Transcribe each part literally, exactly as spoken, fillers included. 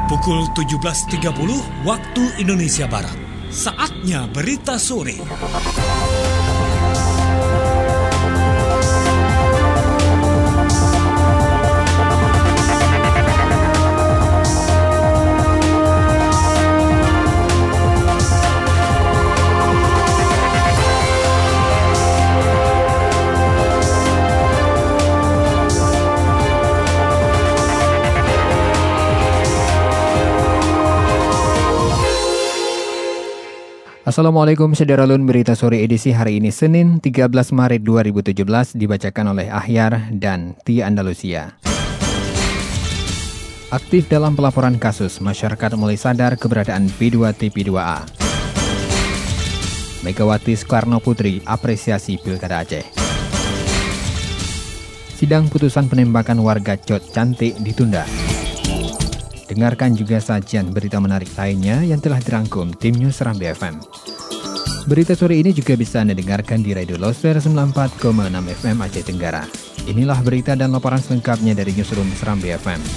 Pukul tujuh belas tiga puluh waktu Indonesia Barat. Saatnya berita sore. Assalamualaikum Sederalun, berita sore edisi hari ini Senin tiga belas Maret dua ribu tujuh belas dibacakan oleh Ahyar dan Tia Andalusia. Aktif dalam pelaporan kasus, masyarakat mulai sadar keberadaan P dua T P dua A. Megawati Soekarno Putri apresiasi Pilkada Aceh. Sidang putusan penembakan warga Cot Cantik ditunda. Dengarkan juga sajian berita menarik lainnya yang telah dirangkum tim News Serambi F M. Berita sore ini juga bisa Anda dengarkan di Radio Loser sembilan puluh empat koma enam F M Aceh Tenggara. Inilah berita dan laporan selengkapnya dari Newsroom Serambi F M.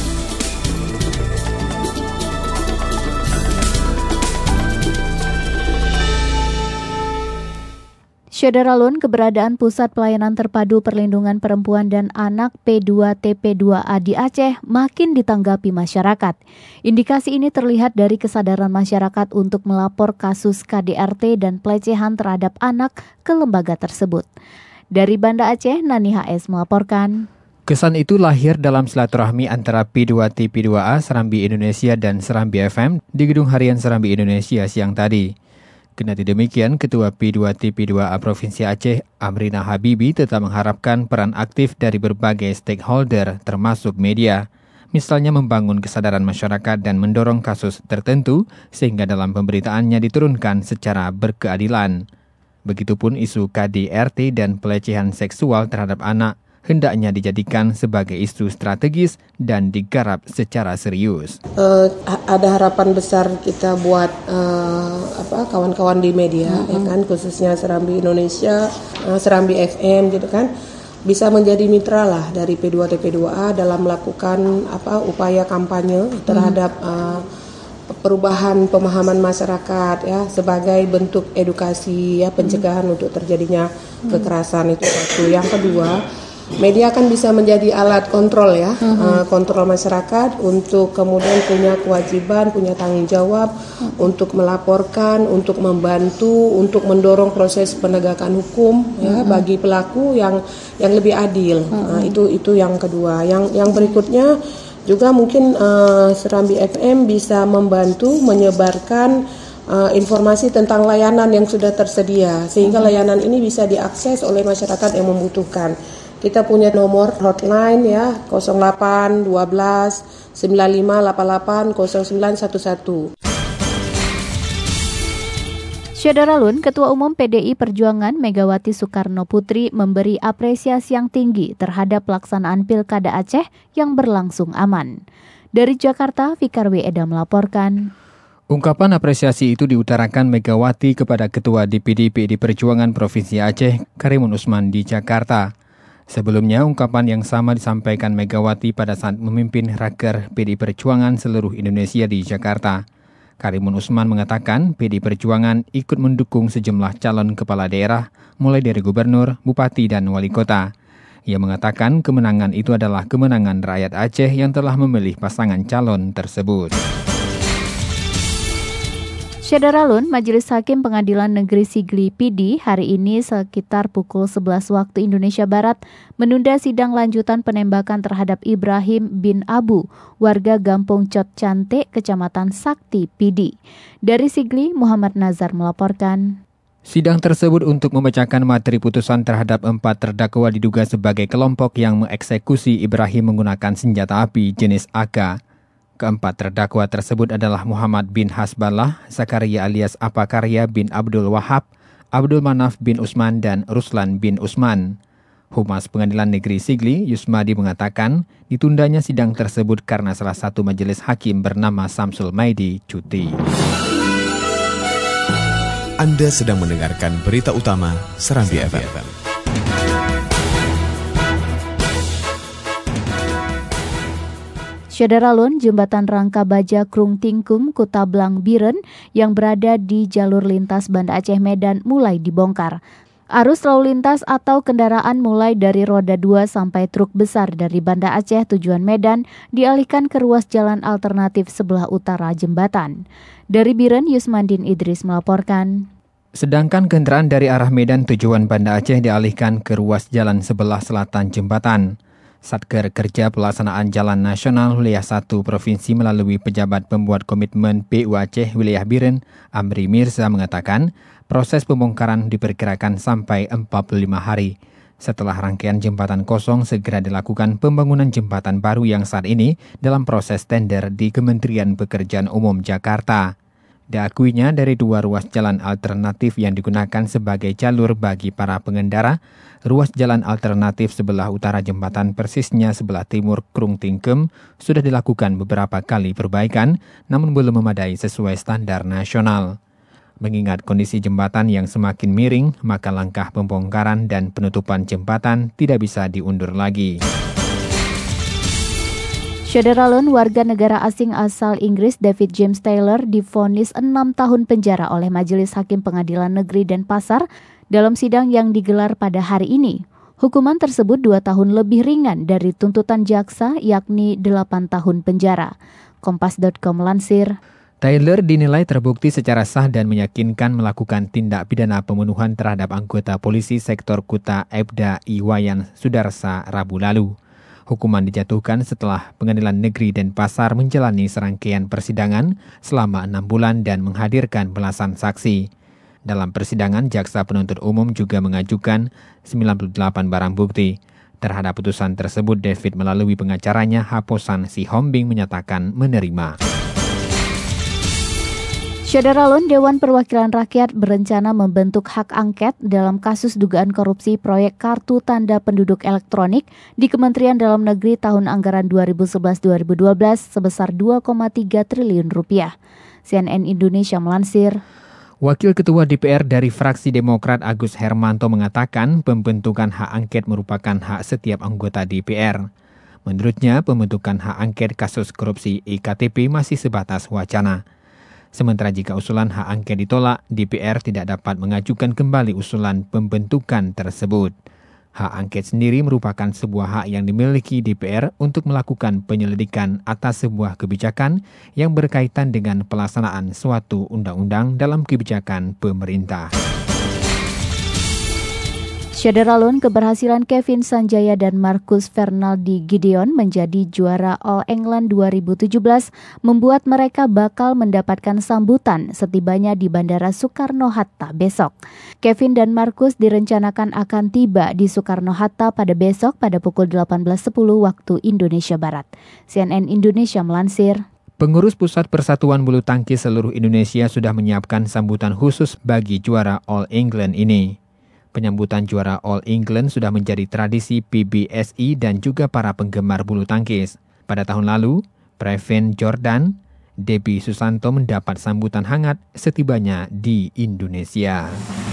Sederalun, keberadaan Pusat Pelayanan Terpadu Perlindungan Perempuan dan Anak P dua T P dua A di Aceh makin ditanggapi masyarakat. Indikasi ini terlihat dari kesadaran masyarakat untuk melapor kasus K D R T dan pelecehan terhadap anak ke lembaga tersebut. Dari Banda Aceh, Nani H S melaporkan. Kesan itu lahir dalam silaturahmi antara P dua T P dua A Serambi Indonesia dan Serambi F M di Gedung Harian Serambi Indonesia siang tadi. Kendati demikian, Ketua P dua T P dua A Provinsi Aceh, Amrina Habibi, tetap mengharapkan peran aktif dari berbagai stakeholder, termasuk media. Misalnya membangun kesadaran masyarakat dan mendorong kasus tertentu, sehingga dalam pemberitaannya diturunkan secara berkeadilan. Begitupun isu K D R T dan pelecehan seksual terhadap anak, hendaknya dijadikan sebagai isu strategis dan digarap secara serius. Uh, ada harapan besar kita buat uh, apa kawan-kawan di media, mm-hmm. ya kan, khususnya Serambi Indonesia, uh, Serambi F M, gitu kan, bisa menjadi mitra lah dari P dua T P dua A dalam melakukan apa upaya kampanye terhadap mm-hmm. uh, perubahan pemahaman masyarakat, ya, sebagai bentuk edukasi, ya, pencegahan mm-hmm. untuk terjadinya mm-hmm. kekerasan. Itu satu. Yang kedua, media kan bisa menjadi alat kontrol, ya, uh-huh. uh, kontrol masyarakat untuk kemudian punya kewajiban, punya tanggung jawab uh-huh. untuk melaporkan, untuk membantu, untuk mendorong proses penegakan hukum, uh-huh. ya, bagi pelaku yang yang lebih adil. Uh-huh. Nah, itu itu yang kedua. Yang yang berikutnya juga mungkin uh, Serambi F M bisa membantu menyebarkan uh, informasi tentang layanan yang sudah tersedia, sehingga uh-huh. layanan ini bisa diakses oleh masyarakat yang membutuhkan. Kita punya nomor hotline, ya, nol delapan satu dua sembilan lima delapan delapan nol sembilan satu satu. Sederalun, Ketua Umum P D I Perjuangan Megawati Soekarno Putri memberi apresiasi yang tinggi terhadap pelaksanaan Pilkada Aceh yang berlangsung aman. Dari Jakarta, Fikar W. Eda melaporkan. Ungkapan apresiasi itu diutarakan Megawati kepada Ketua D P D P D Perjuangan Provinsi Aceh, Karimun Usman di Jakarta. Sebelumnya, ungkapan yang sama disampaikan Megawati pada saat memimpin Raker P D I Perjuangan seluruh Indonesia di Jakarta. Karimun Usman mengatakan P D I Perjuangan ikut mendukung sejumlah calon kepala daerah, mulai dari gubernur, bupati, dan wali kota. Ia mengatakan kemenangan itu adalah kemenangan rakyat Aceh yang telah memilih pasangan calon tersebut. Sederalun, Majelis Hakim Pengadilan Negeri Sigli P D hari ini sekitar pukul sebelas waktu Indonesia Barat menunda sidang lanjutan penembakan terhadap Ibrahim bin Abu, warga Gampung Cot Cantik, Kecamatan Sakti P D. Dari Sigli, Muhammad Nazar melaporkan. Sidang tersebut untuk membacakan materi putusan terhadap empat terdakwa diduga sebagai kelompok yang mengeksekusi Ibrahim menggunakan senjata api jenis A K. Keempat terdakwa tersebut adalah Muhammad bin Hasballah, Zakaria alias Apakarya bin Abdul Wahab, Abdul Manaf bin Usman, dan Ruslan bin Usman. Humas Pengadilan Negeri Sigli, Yusmadi, mengatakan ditundanya sidang tersebut karena salah satu majelis hakim bernama Samsul Maidi cuti. Anda sedang mendengarkan berita utama Serambi F M. Syederalun, jembatan Rangka Baja Krung Tingkum, Kuta Blang Biren yang berada di jalur lintas Banda Aceh Medan mulai dibongkar. Arus lalu lintas atau kendaraan mulai dari roda dua sampai truk besar dari Banda Aceh tujuan Medan dialihkan ke ruas jalan alternatif sebelah utara jembatan. Dari Biren, Yusmandin Idris melaporkan. Sedangkan kendaraan dari arah Medan tujuan Banda Aceh dialihkan ke ruas jalan sebelah selatan jembatan. Satker Kerja Pelaksanaan Jalan Nasional Wilayah satu Provinsi melalui pejabat pembuat komitmen P U Aceh Wilayah Biren, Amri Mirza mengatakan, proses pembongkaran diperkirakan sampai empat puluh lima hari. Setelah rangkaian jembatan kosong, segera dilakukan pembangunan jembatan baru yang saat ini dalam proses tender di Kementerian Pekerjaan Umum Jakarta. Diakuinya dari dua ruas jalan alternatif yang digunakan sebagai jalur bagi para pengendara, ruas jalan alternatif sebelah utara jembatan persisnya sebelah timur Krung Tingkem sudah dilakukan beberapa kali perbaikan, namun belum memadai sesuai standar nasional. Mengingat kondisi jembatan yang semakin miring, maka langkah pembongkaran dan penutupan jembatan tidak bisa diundur lagi. Syederalun, warga negara asing asal Inggris David James Taylor divonis enam tahun penjara oleh Majelis Hakim Pengadilan Negeri Denpasar dalam sidang yang digelar pada hari ini. Hukuman tersebut dua tahun lebih ringan dari tuntutan jaksa, yakni delapan tahun penjara. Kompas titik com melansir. Taylor dinilai terbukti secara sah dan meyakinkan melakukan tindak pidana pembunuhan terhadap anggota polisi sektor Kuta Aibda Iwayan Sudarsa Rabu lalu. Hukuman dijatuhkan setelah Pengadilan Negeri Denpasar menjalani serangkaian persidangan selama enam bulan dan menghadirkan belasan saksi. Dalam persidangan, jaksa penuntut umum juga mengajukan sembilan puluh delapan barang bukti. Terhadap putusan tersebut, David melalui pengacaranya Haposan Sihombing menyatakan menerima. Syederalun, Dewan Perwakilan Rakyat berencana membentuk hak angket dalam kasus dugaan korupsi proyek Kartu Tanda Penduduk Elektronik di Kementerian Dalam Negeri tahun anggaran dua ribu sebelas dua ribu dua belas sebesar dua koma tiga triliun rupiah. C N N Indonesia melansir. Wakil Ketua D P R dari fraksi Demokrat Agus Hermanto mengatakan pembentukan hak angket merupakan hak setiap anggota D P R. Menurutnya, pembentukan hak angket kasus korupsi E K T P masih sebatas wacana. Sementara jika usulan hak angket ditolak, D P R tidak dapat mengajukan kembali usulan pembentukan tersebut. Hak angket sendiri merupakan sebuah hak yang dimiliki D P R untuk melakukan penyelidikan atas sebuah kebijakan yang berkaitan dengan pelaksanaan suatu undang-undang dalam kebijakan pemerintah. Syederalun, keberhasilan Kevin Sanjaya dan Marcus Fernaldi Gideon menjadi juara All England dua ribu tujuh belas membuat mereka bakal mendapatkan sambutan setibanya di Bandara Soekarno-Hatta besok. Kevin dan Marcus direncanakan akan tiba di Soekarno-Hatta pada besok pada pukul delapan belas sepuluh waktu Indonesia Barat. C N N Indonesia melansir. Pengurus Pusat Persatuan Bulu Tangkis seluruh Indonesia sudah menyiapkan sambutan khusus bagi juara All England ini. Penyambutan juara All England sudah menjadi tradisi P B S I dan juga para penggemar bulu tangkis. Pada tahun lalu, Previn Jordan, Debbie Susanto mendapat sambutan hangat setibanya di Indonesia.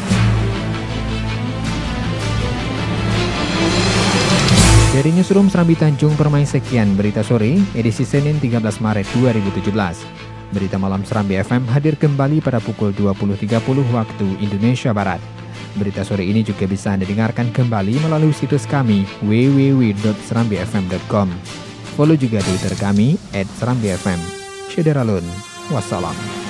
Dari Newsroom Serambi Tanjung Permai sekian berita sore, edisi Senin tiga belas Maret dua ribu tujuh belas. Berita malam Serambi F M hadir kembali pada pukul dua puluh tiga puluh waktu Indonesia Barat. Berita sore ini juga bisa Anda dengarkan kembali melalui situs kami w w w dot serambi f m dot com. Follow juga Twitter kami at serambi f m. Syederalun. Wassalam.